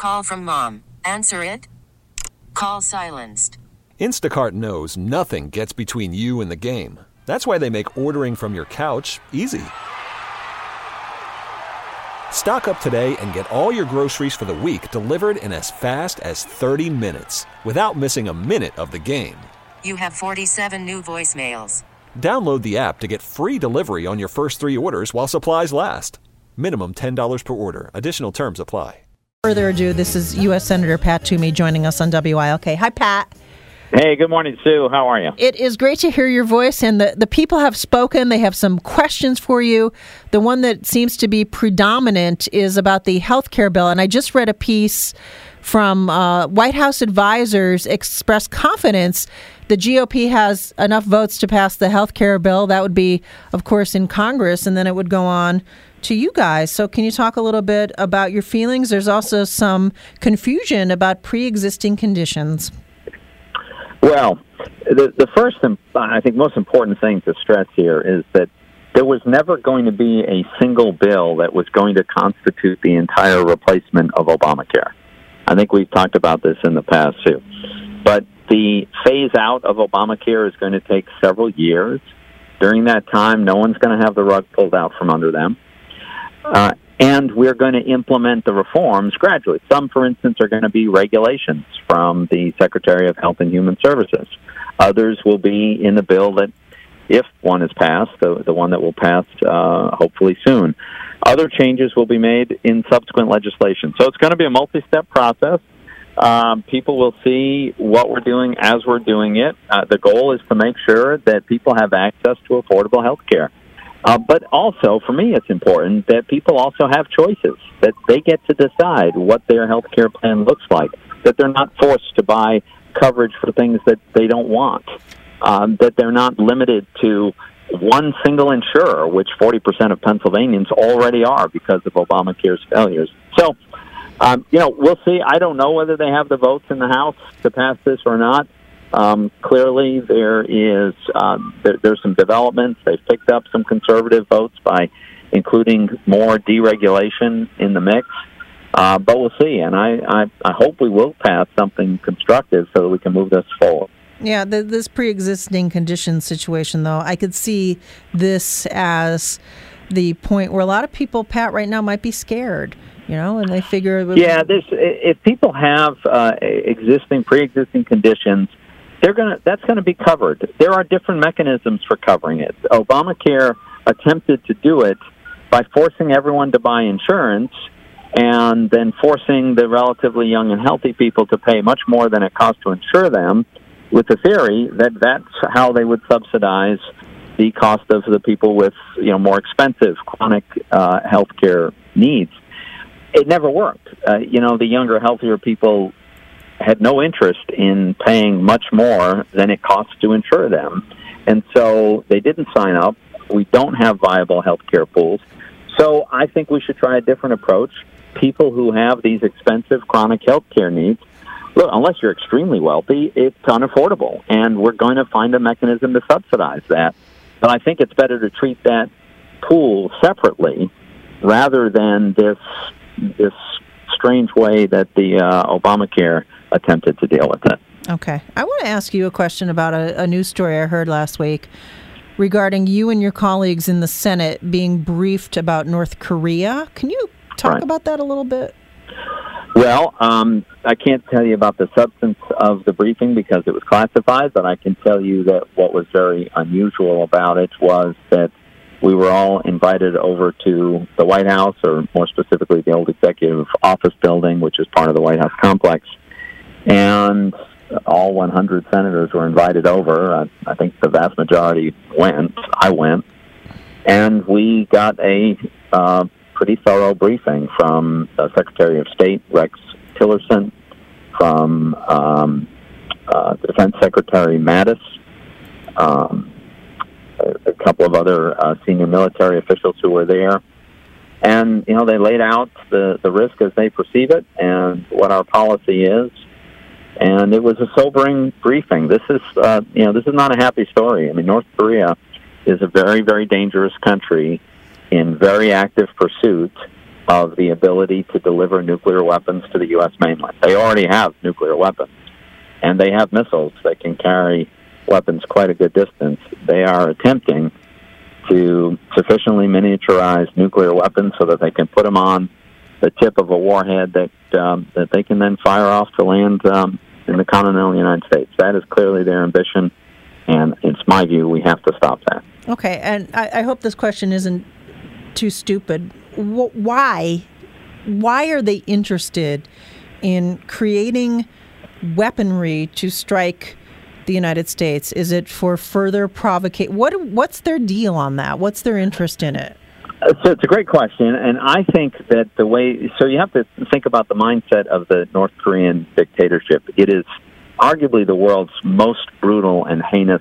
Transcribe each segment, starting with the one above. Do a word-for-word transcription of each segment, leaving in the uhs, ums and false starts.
call from mom. Answer it. Call silenced. Instacart knows nothing gets between you and the game. That's why they make ordering from your couch easy. Stock up today and get all your groceries for the week delivered in as fast as thirty minutes without missing a minute of the game. You have forty-seven new voicemails. Download the app to get free delivery on your first three orders while supplies last. Minimum ten dollars per order. Additional terms apply. Further ado, this is U S Senator Pat Toomey joining us on W I L K. Hi, Pat. Hey, good morning, Sue. How are you? It is great to hear your voice, and the, the people have spoken. They have some questions for you. The one that seems to be predominant is about the health care bill, and I just read a piece from uh, White House advisors express confidence the G O P has enough votes to pass the health care bill. That would be, of course, in Congress, and then it would go on to you guys. So can you talk a little bit about your feelings? There's also some confusion about pre-existing conditions. Well, the, the first and I think most important thing to stress here is that there was never going to be a single bill that was going to constitute the entire replacement of Obamacare. I think we've talked about this in the past, too. But the phase out of Obamacare is going to take several years. During that time, no one's going to have the rug pulled out from under them. Uh, and we're going to implement the reforms gradually. Some, for instance, are going to be regulations from the Secretary of Health and Human Services. Others will be in the bill that, if one is passed, the, the one that will pass uh, hopefully soon. Other changes will be made in subsequent legislation. So it's going to be a multi-step process. Um, people will see what we're doing as we're doing it. Uh, the goal is to make sure that people have access to affordable health care. Uh, but also, for me, it's important that people also have choices, that they get to decide what their health care plan looks like, that they're not forced to buy coverage for things that they don't want, um, that they're not limited to one single insurer, which forty percent of Pennsylvanians already are because of Obamacare's failures. So, um, you know, we'll see. I don't know whether they have the votes in the House to pass this or not. Um, clearly, there is um, there, there's some developments. They've picked up some conservative votes by including more deregulation in the mix. Uh, but we'll see, and I, I, I hope we will pass something constructive so that we can move this forward. Yeah, the, this pre-existing condition situation, though, I could see this as the point where a lot of people, Pat, right now might be scared, you know, and they figure... It would yeah, this, if people have uh, existing, pre-existing conditions, they're gonna that's going to be covered. There are different mechanisms for covering it. Obamacare attempted to do it by forcing everyone to buy insurance and then forcing the relatively young and healthy people to pay much more than it costs to insure them, with the theory that that's how they would subsidize the cost of the people with, you know, more expensive chronic uh, health care needs. It never worked. Uh, you know, the younger, healthier people had no interest in paying much more than it costs to insure them. And so they didn't sign up. We don't have viable health care pools. So I think we should try a different approach. People who have these expensive chronic health care needs, look, unless you're extremely wealthy, it's unaffordable. And we're going to find a mechanism to subsidize that. But I think it's better to treat that pool separately rather than this this strange way that the uh, Obamacare attempted to deal with it. Okay. I want to ask you a question about a, a news story I heard last week regarding you and your colleagues in the Senate being briefed about North Korea. Can you talk right. about that a little bit? Well, um, I can't tell you about the substance of the briefing because it was classified, but I can tell you that what was very unusual about it was that we were all invited over to the White House, or more specifically the old executive office building, which is part of the White House complex. And all one hundred senators were invited over. I, I think the vast majority went. I went. And we got a uh, pretty thorough briefing from uh, Secretary of State Rex Tillerson, from um, uh, Defense Secretary Mattis, um, a, a couple of other uh, senior military officials who were there. And, you know, they laid out the, the risk as they perceive it and what our policy is. And it was a sobering briefing. This is, uh, you know, this is not a happy story. I mean, North Korea is a very, very dangerous country in very active pursuit. of the ability to deliver nuclear weapons to the U S mainland. They already have nuclear weapons, and they have missiles that can carry weapons quite a good distance. They are attempting to sufficiently miniaturize nuclear weapons so that they can put them on the tip of a warhead that um, that they can then fire off to land um, in the continental United States. That is clearly their ambition, and it's my view we have to stop that. Okay, and I, I hope this question isn't too stupid. W- why? Why are they interested in creating weaponry to strike the United States? Is it for further provocation? What What's their deal on that? What's their interest in it? So it's a great question, and I think that the way, so you have to think about the mindset of the North Korean dictatorship. It is arguably the world's most brutal and heinous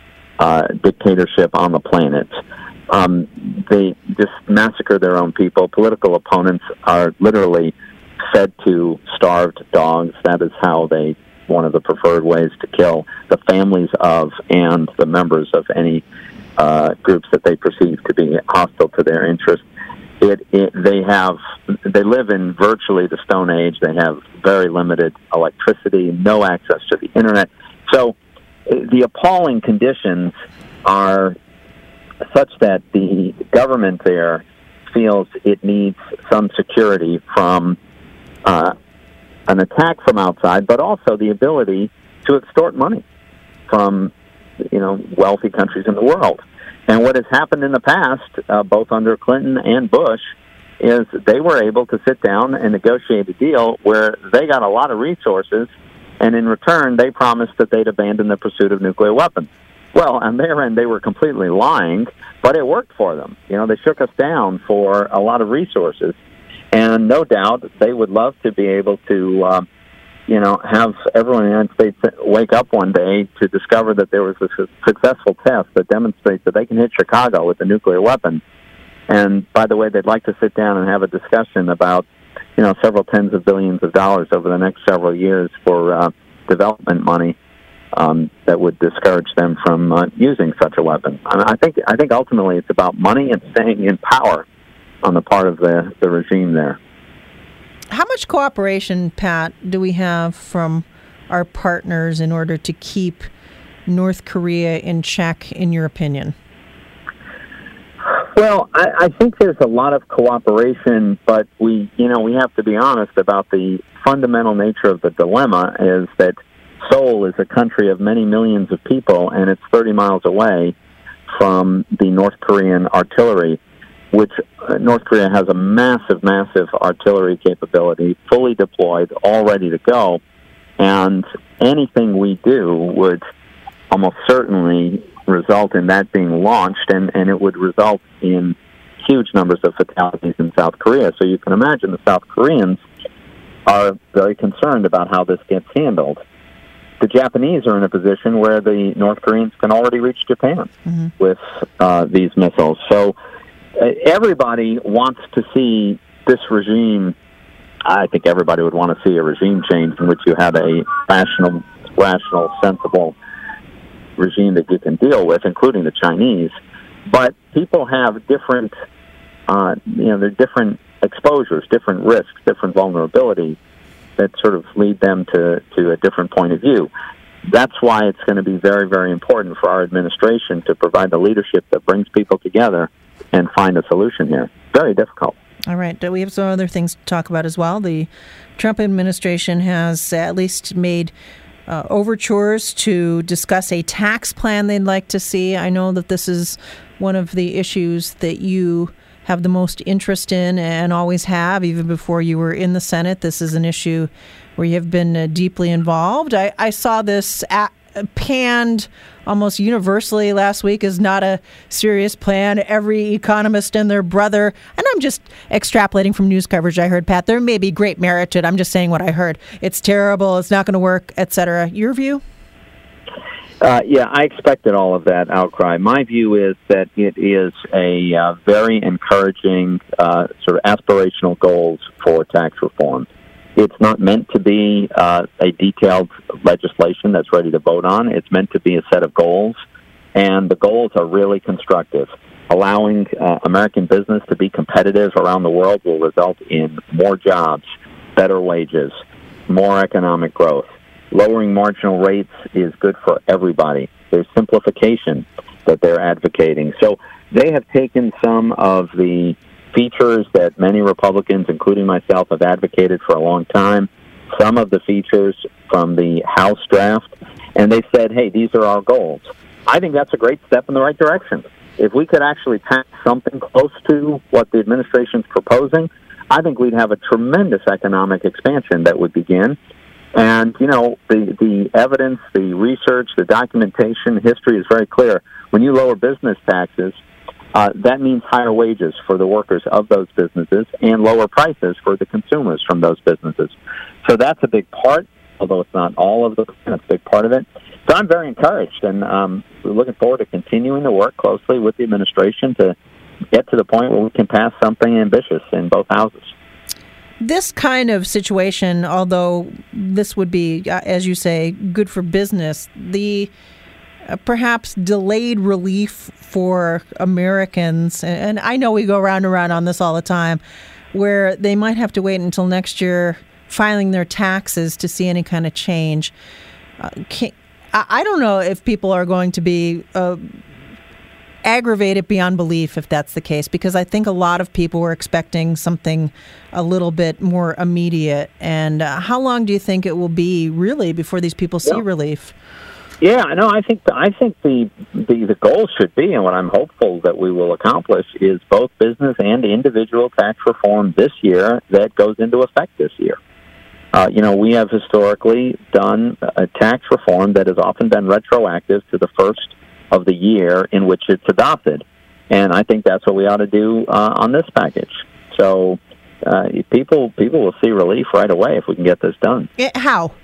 uh, dictatorship on the planet. Um, they just massacre their own people. Political opponents are literally fed to starved dogs. That is how they, one of the preferred ways to kill the families of and the members of any uh, groups that they perceive to be hostile to their interests. It, it, they have, they live in virtually the Stone Age. They have very limited electricity, no access to the internet. So the appalling conditions are such that the government there feels it needs some security from uh, an attack from outside, but also the ability to extort money from, you know, wealthy countries in the world. And what has happened in the past, uh, both under Clinton and Bush, is they were able to sit down and negotiate a deal where they got a lot of resources, and in return, they promised that they'd abandon the pursuit of nuclear weapons. Well, on their end, they were completely lying, but it worked for them. You know, they shook us down for a lot of resources, and no doubt they would love to be able to, uh, you know, have everyone in the United States wake up one day to discover that there was a su- successful test that demonstrates that they can hit Chicago with a nuclear weapon. And, by the way, they'd like to sit down and have a discussion about, you know, several tens of billions of dollars over the next several years for uh, development money um, that would discourage them from uh, using such a weapon. I, I think I think ultimately it's about money and staying in power on the part of the, the regime there. How much cooperation, Pat, do we have from our partners in order to keep North Korea in check, in your opinion? Well, I, I think there's a lot of cooperation, but we, you know, we have to be honest about the fundamental nature of the dilemma is that Seoul is a country of many millions of people, and it's thirty miles away from the North Korean artillery, which uh, North Korea has a massive, massive artillery capability, fully deployed, all ready to go, and anything we do would almost certainly result in that being launched, and, and it would result in huge numbers of fatalities in South Korea. So you can imagine the South Koreans are very concerned about how this gets handled. The Japanese are in a position where the North Koreans can already reach Japan mm-hmm. with uh, these missiles. So uh, everybody wants to see this regime. I think everybody would want to see a regime change in which you had a rational, rational, sensible regime that you can deal with, including the Chinese. But people have different, uh, you know, they're different exposures, different risks, different vulnerabilities that sort of lead them to, to a different point of view. That's why it's going to be very, very important for our administration to provide the leadership that brings people together and find a solution here. Very difficult. All right. We have some other things to talk about as well. The Trump administration has at least made uh, overtures to discuss a tax plan they'd like to see. I know that this is one of the issues that you have the most interest in and always have, even before you were in the Senate. This is an issue where you have been uh, deeply involved. I, I saw this at, uh, panned almost universally last week as not a serious plan. Every economist and their brother, and I'm just extrapolating from news coverage I heard, Pat, there may be great merit to it. I'm just saying what I heard. It's terrible, it's not going to work, et cetera. Your view? Uh, yeah, I expected all of that outcry. My view is that it is a uh, very encouraging uh, sort of aspirational goals for tax reform. It's not meant to be uh, a detailed legislation that's ready to vote on. It's meant to be a set of goals, and the goals are really constructive. allowing uh, American business to be competitive around the world will result in more jobs, better wages, more economic growth. Lowering marginal rates is good for everybody. There's simplification that they're advocating. So they have taken some of the features that many Republicans, including myself, have advocated for a long time, some of the features from the House draft, and they said, hey, these are our goals. I think that's a great step in the right direction. If we could actually pass something close to what the administration's proposing, I think we'd have a tremendous economic expansion that would begin. And, you know, the, the evidence, the research, the documentation, history is very clear. When you lower business taxes, uh, that means higher wages for the workers of those businesses and lower prices for the consumers from those businesses. So that's a big part, although it's not all of the, that's a big part of it. So I'm very encouraged, and um, we're looking forward to continuing to work closely with the administration to get to the point where we can pass something ambitious in both houses. This kind of situation, although this would be, as you say, good for business, the uh, perhaps delayed relief for Americans, and I know we go round and round on this all the time, where they might have to wait until next year filing their taxes to see any kind of change. Uh, can, I don't know if people are going to be uh, aggravated beyond belief if that's the case, because I think a lot of people were expecting something a little bit more immediate. And uh, how long do you think it will be, really, before these people see yeah. relief? Yeah, no, I think I think the, the the goal should be, and what I'm hopeful that we will accomplish, is both business and individual tax reform this year that goes into effect this year. Uh, you know, we have historically done a tax reform that has often been retroactive to the first of the year in which it's adopted. And I think that's what we ought to do uh, on this package. So uh, people people will see relief right away if we can get this done. How?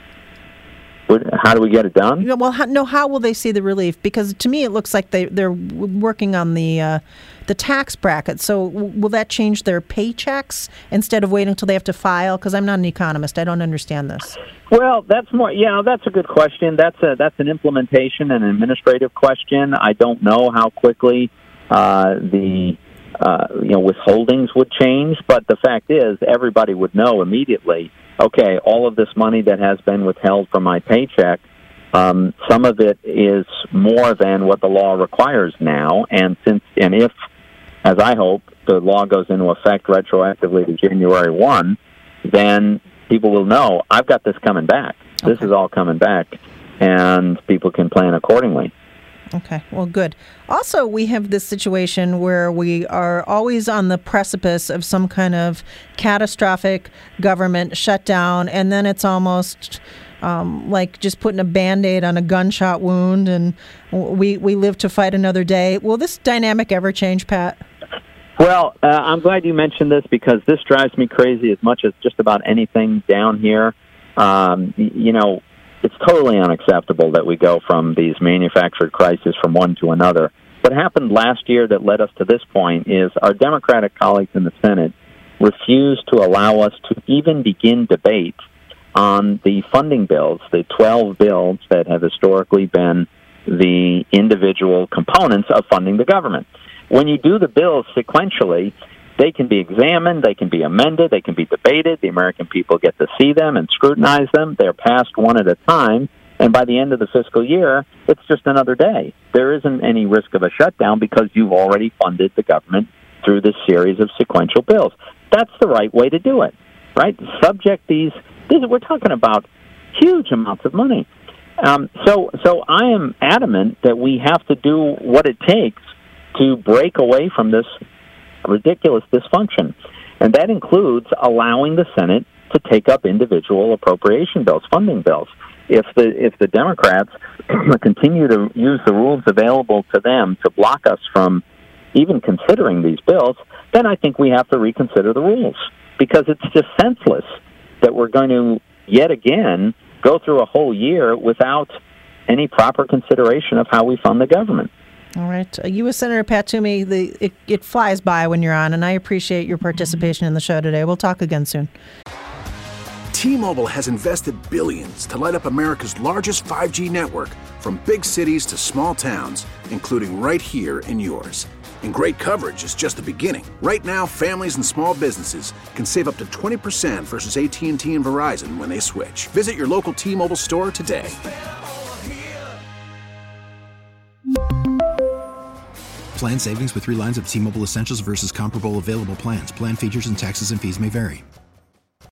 How do we get it done? Well, how, no, how will they see the relief? Because to me it looks like they, they're working on the uh, the tax bracket. So w- will that change their paychecks instead of waiting until they have to file? Because I'm not an economist. I don't understand this. Well, that's more, yeah, that's a good question. That's a, that's an implementation and administrative question. I don't know how quickly uh, the uh, you know withholdings would change, but the fact is everybody would know immediately, okay, all of this money that has been withheld from my paycheck, um, some of it is more than what the law requires now, and since and if, as I hope, the law goes into effect retroactively to January first, then people will know, I've got this coming back. This Okay. is all coming back, and people can plan accordingly. Okay, well, good. Also, we have this situation where we are always on the precipice of some kind of catastrophic government shutdown, and then it's almost um, like just putting a Band-Aid on a gunshot wound, and we, we live to fight another day. Will this dynamic ever change, Pat? Well, uh, I'm glad you mentioned this, because this drives me crazy as much as just about anything down here. Um, you know, it's totally unacceptable that we go from these manufactured crises from one to another. What happened last year that led us to this point is our Democratic colleagues in the Senate refused to allow us to even begin debate on the funding bills, the twelve bills that have historically been the individual components of funding the government. When you do the bills sequentially, they can be examined, they can be amended, they can be debated. The American people get to see them and scrutinize them. They're passed one at a time, and by the end of the fiscal year, it's just another day. There isn't any risk of a shutdown because you've already funded the government through this series of sequential bills. That's the right way to do it, right? Subject these, these we're talking about huge amounts of money. Um, so, so I am adamant that we have to do what it takes to break away from this ridiculous dysfunction. And that includes allowing the Senate to take up individual appropriation bills, funding bills. If the if the Democrats continue to use the rules available to them to block us from even considering these bills, then I think we have to reconsider the rules, because it's just senseless that we're going to yet again go through a whole year without any proper consideration of how we fund the government. All right. Uh, U S Senator Pat Toomey, the, it, it flies by when you're on, and I appreciate your participation in the show today. We'll talk again soon. T-Mobile has invested billions to light up America's largest five G network, from big cities to small towns, including right here in yours. And great coverage is just the beginning. Right now, families and small businesses can save up to twenty percent versus A T and T and Verizon when they switch. Visit your local T-Mobile store today. Plan savings with three lines of T-Mobile Essentials versus comparable available plans. Plan features and taxes and fees may vary.